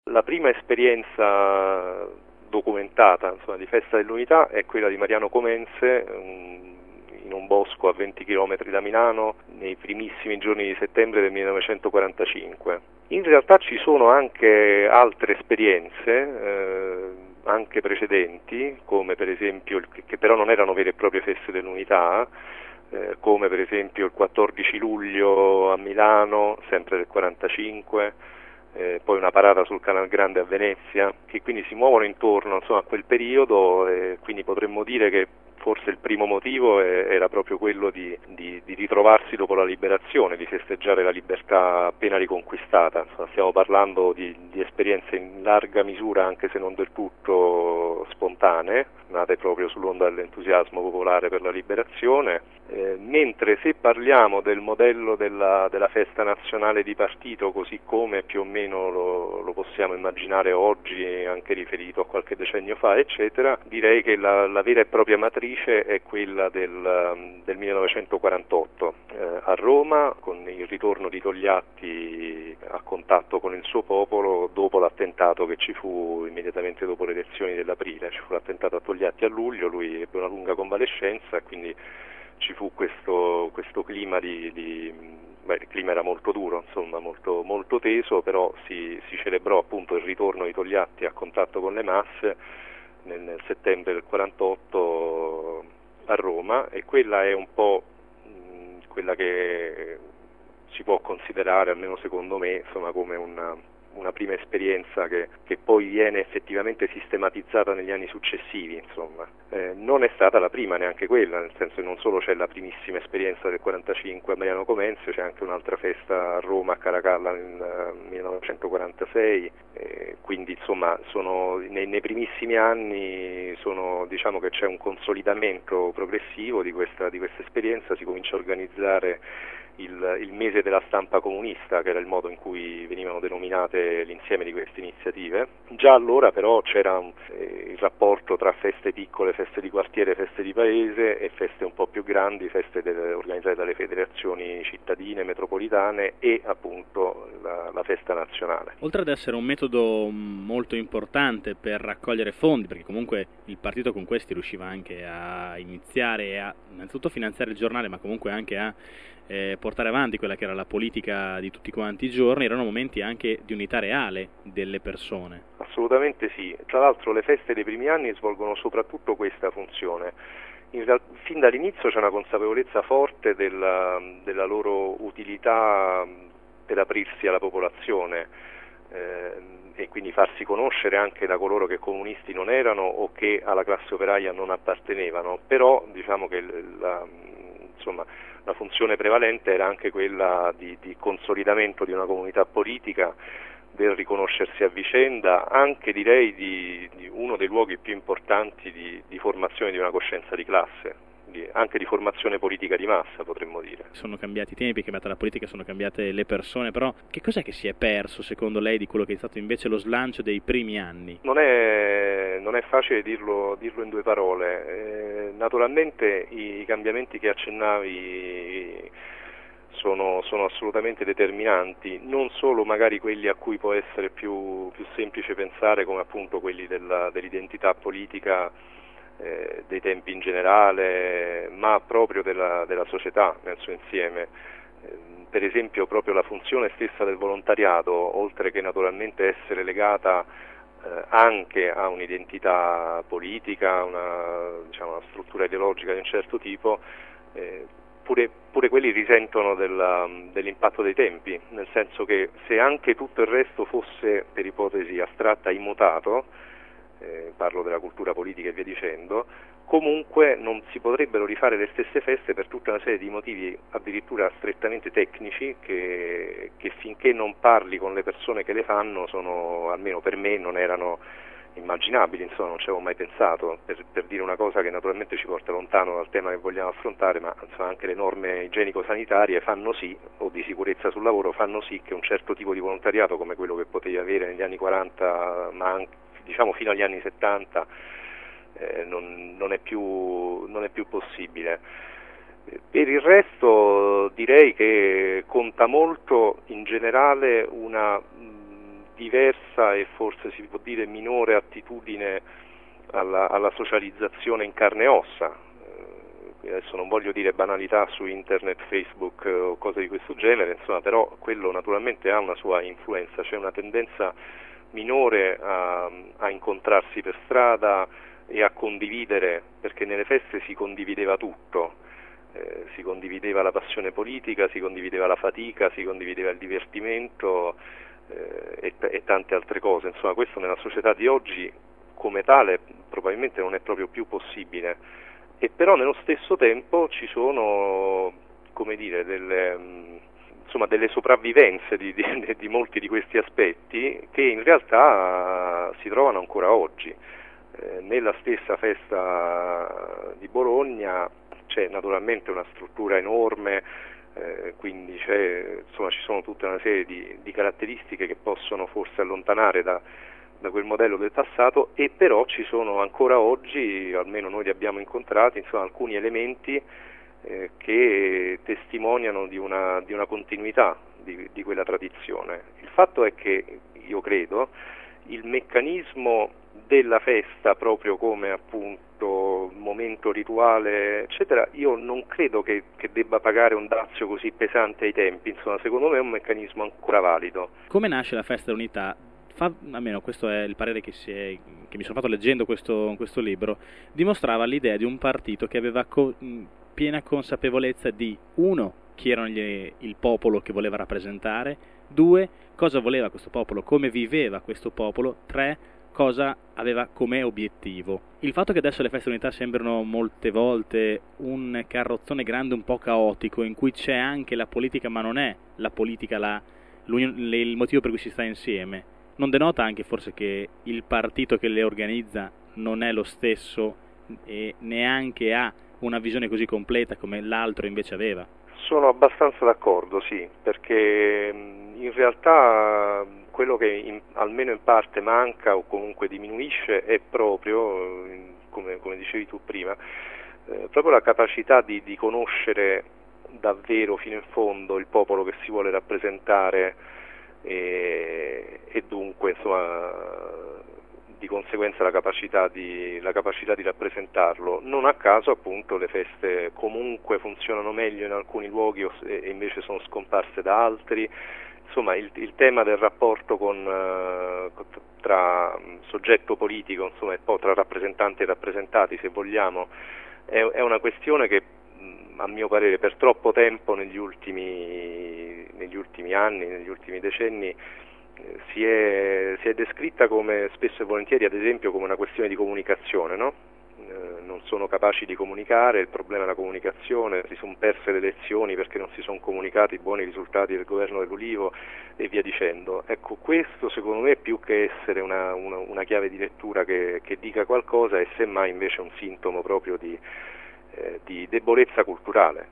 La prima esperienza documentata, insomma, di Festa dell'Unità è quella di Mariano Comense, in un bosco a 20 km da Milano nei primissimi giorni di settembre del 1945. In realtà ci sono anche altre esperienze, anche precedenti, come per esempio, che però non erano vere e proprie Feste dell'Unità, come per esempio il 14 luglio a Milano, sempre del 45, poi una parata sul Canal Grande a Venezia, che quindi si muovono intorno, insomma, a quel periodo, e quindi potremmo dire che forse il primo motivo era proprio quello di ritrovarsi dopo la liberazione, di festeggiare la libertà appena riconquistata. Insomma, stiamo parlando di esperienze in larga misura, anche se non del tutto spontanee, nate proprio sull'onda dell'entusiasmo popolare per la liberazione, mentre se parliamo del modello della festa nazionale di partito, così come più o meno lo possiamo immaginare oggi, anche riferito a qualche decennio fa, eccetera, direi che la vera e propria matrice è quella del 1948 a Roma, con il ritorno di Togliatti a contatto con il suo popolo dopo l'attentato che ci fu immediatamente dopo le elezioni dell'aprile. Ci fu l'attentato a Togliatti a luglio, lui ebbe una lunga convalescenza e quindi ci fu questo clima il clima era molto duro, insomma, molto, molto teso, però si celebrò appunto il ritorno di Togliatti a contatto con le masse nel settembre del 48 a Roma, e quella è un po' quella che si può considerare, almeno secondo me, insomma, come una prima esperienza che poi viene effettivamente sistematizzata negli anni successivi, insomma. Non è stata la prima neanche quella, nel senso che non solo c'è la primissima esperienza del 45 a Mariano Comense, c'è anche un'altra festa a Roma, a Caracalla nel 1946, quindi insomma nei primissimi anni diciamo che c'è un consolidamento progressivo di questa esperienza, si comincia a organizzare il mese della stampa comunista, che era il modo in cui venivano denominate l'insieme di queste iniziative. Già allora però c'era il rapporto tra feste piccole, feste di quartiere, feste di paese e feste un po' più grandi, feste organizzate dalle federazioni cittadine, metropolitane e appunto la festa nazionale. Oltre ad essere un metodo molto importante per raccogliere fondi, perché comunque il partito con questi riusciva anche a iniziare a innanzitutto finanziare il giornale, ma comunque anche a portare avanti quella che era la politica di tutti quanti i giorni, erano momenti anche di unità reale delle persone. Assolutamente sì, tra l'altro le feste dei primi anni svolgono soprattutto questa funzione. Fin dall'inizio c'è una consapevolezza forte della loro utilità per aprirsi alla popolazione e quindi farsi conoscere anche da coloro che comunisti non erano o che alla classe operaia non appartenevano, però diciamo che la funzione prevalente era anche quella di consolidamento di una comunità politica, del riconoscersi a vicenda, anche direi di uno dei luoghi più importanti di formazione di una coscienza di classe, anche di formazione politica di massa, potremmo dire. Sono cambiati i tempi, è cambiata la politica, sono cambiate le persone, però che cos'è che si è perso secondo lei di quello che è stato invece lo slancio dei primi anni? Non è facile dirlo in due parole. Naturalmente i cambiamenti che accennavi sono assolutamente determinanti, non solo magari quelli a cui può essere più semplice pensare, come appunto quelli dell'identità politica dei tempi in generale, ma proprio della società nel suo insieme. Per esempio proprio la funzione stessa del volontariato, oltre che naturalmente essere legata anche a un'identità polica, una struttura ideologica di un certo tipo, pure quelli risentono dell'impatto dei tempi, nel senso che se anche tutto il resto fosse, per ipotesi astratta, immutato, parlo della cultura politica e via dicendo, comunque non si potrebbero rifare le stesse feste per tutta una serie di motivi addirittura strettamente tecnici che finché non parli con le persone che le fanno almeno per me, non erano immaginabili, insomma non ci avevo mai pensato, per dire una cosa che naturalmente ci porta lontano dal tema che vogliamo affrontare, ma insomma anche le norme igienico-sanitarie fanno sì, o di sicurezza sul lavoro, fanno sì che un certo tipo di volontariato come quello che potevi avere negli anni 40, ma anche diciamo fino agli anni 70, non è più possibile. Per il resto direi che conta molto in generale una diversa e forse si può dire minore attitudine alla socializzazione in carne e ossa. Adesso non voglio dire banalità su internet, Facebook o cose di questo genere, insomma, però quello naturalmente ha una sua influenza, c'è una tendenza minore a incontrarsi per strada e a condividere, perché nelle feste si condivideva tutto, si condivideva la passione politica, si condivideva la fatica, si condivideva il divertimento e tante altre cose. Insomma, questo nella società di oggi come tale probabilmente non è proprio più possibile, e però nello stesso tempo ci sono, come dire, delle sopravvivenze di molti di questi aspetti che in realtà si trovano ancora oggi. Nella stessa festa di Bologna c'è naturalmente una struttura enorme, quindi ci sono tutta una serie di caratteristiche che possono forse allontanare da quel modello del passato, e però ci sono ancora oggi, almeno noi li abbiamo incontrati, insomma, alcuni elementi che testimoniano di una continuità di quella tradizione. Il fatto è che io credo il meccanismo della festa, proprio come appunto momento rituale eccetera, io non credo che debba pagare un dazio così pesante ai tempi. Insomma, secondo me è un meccanismo ancora valido. Come nasce la festa dell'unità? Almeno questo è il parere che mi sono fatto leggendo questo libro, dimostrava l'idea di un partito che aveva piena consapevolezza di, uno, chi era il popolo che voleva rappresentare, due, cosa voleva questo popolo, come viveva questo popolo, tre, cosa aveva come obiettivo. Il fatto che adesso le feste dell'unità sembrano molte volte un carrozzone grande un po' caotico, in cui c'è anche la politica, ma non è la politica il motivo per cui si sta insieme, non denota anche forse che il partito che le organizza non è lo stesso e neanche ha una visione così completa come l'altro invece aveva? Sono abbastanza d'accordo, sì, perché in realtà quello che almeno in parte manca o comunque diminuisce è proprio, come dicevi tu prima, proprio la capacità di conoscere davvero fino in fondo il popolo che si vuole rappresentare, e dunque insomma di conseguenza la capacità di rappresentarlo. Non a caso appunto le feste comunque funzionano meglio in alcuni luoghi e invece sono scomparse da altri. Insomma, il tema del rapporto tra soggetto politico, insomma, e poi tra rappresentanti e rappresentati, se vogliamo, è una questione che a mio parere per troppo tempo negli ultimi anni, negli ultimi decenni si è descritta come spesso e volentieri, ad esempio, come una questione di comunicazione, no? Non sono capaci di comunicare, il problema è la comunicazione, si sono perse le elezioni perché non si sono comunicati i buoni risultati del governo dell'Ulivo e via dicendo. Ecco, questo secondo me più che essere una chiave di lettura che dica qualcosa è semmai invece un sintomo proprio di debolezza culturale,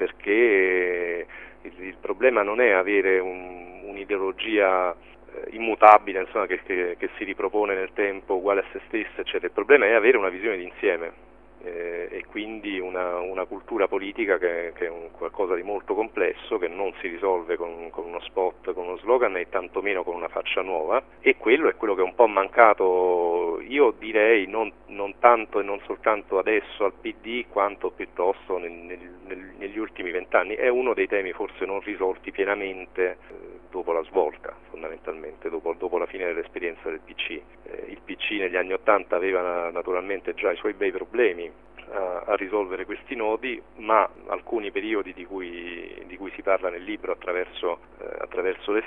perché il problema non è avere un'ideologia immutabile, insomma, che si ripropone nel tempo, uguale a se stessa, eccetera. Il problema è avere una visione d'insieme e quindi una cultura politica che è qualcosa di molto complesso, che non si risolve con uno spot, con uno slogan e tantomeno con una faccia nuova, e quello è quello che è un po' mancato, io direi, non tanto e non soltanto adesso al PD, quanto piuttosto negli ultimi 20 anni. È uno dei temi forse non risolti pienamente dopo la svolta, fondamentalmente, dopo la fine dell'esperienza del PC. Il PC negli anni '80 aveva naturalmente già i suoi bei problemi a risolvere questi nodi, ma alcuni periodi di cui si parla nel libro attraverso le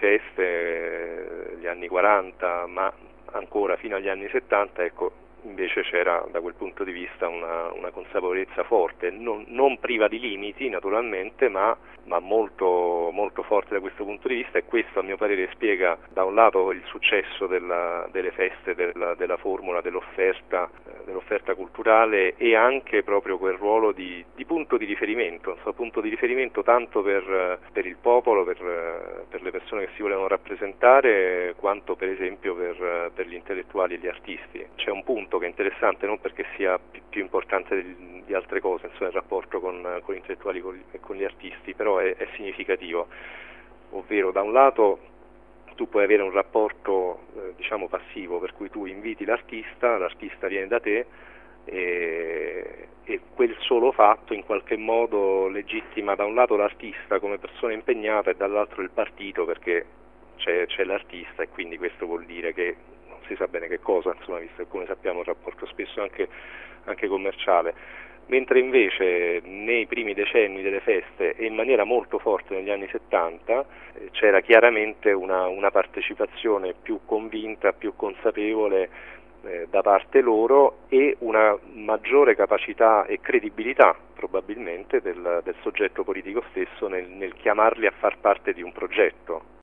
feste, gli anni 40, ma ancora fino agli anni 70, ecco, invece c'era da quel punto di vista una consapevolezza forte, non priva di limiti naturalmente, ma molto, molto forte da questo punto di vista, e questo a mio parere spiega da un lato il successo delle feste, della formula, dell'offerta culturale, e anche proprio quel ruolo di punto di riferimento, insomma, punto di riferimento tanto per il popolo, per le persone che si volevano rappresentare, quanto per esempio per gli intellettuali e gli artisti. C'è un punto che è interessante, non perché sia più importante di altre cose, insomma, il rapporto con gli intellettuali e con gli artisti, però è significativo, ovvero da un lato tu puoi avere un rapporto diciamo passivo, per cui tu inviti l'artista viene da te e quel solo fatto in qualche modo legittima da un lato l'artista come persona impegnata e dall'altro il partito, perché c'è l'artista, e quindi questo vuol dire che non si sa bene che cosa, insomma, visto che come sappiamo è un rapporto spesso anche commerciale. Mentre invece nei primi decenni delle feste e in maniera molto forte negli anni 70 c'era chiaramente una partecipazione più convinta, più consapevole da parte loro, e una maggiore capacità e credibilità probabilmente del soggetto politico stesso nel chiamarli a far parte di un progetto.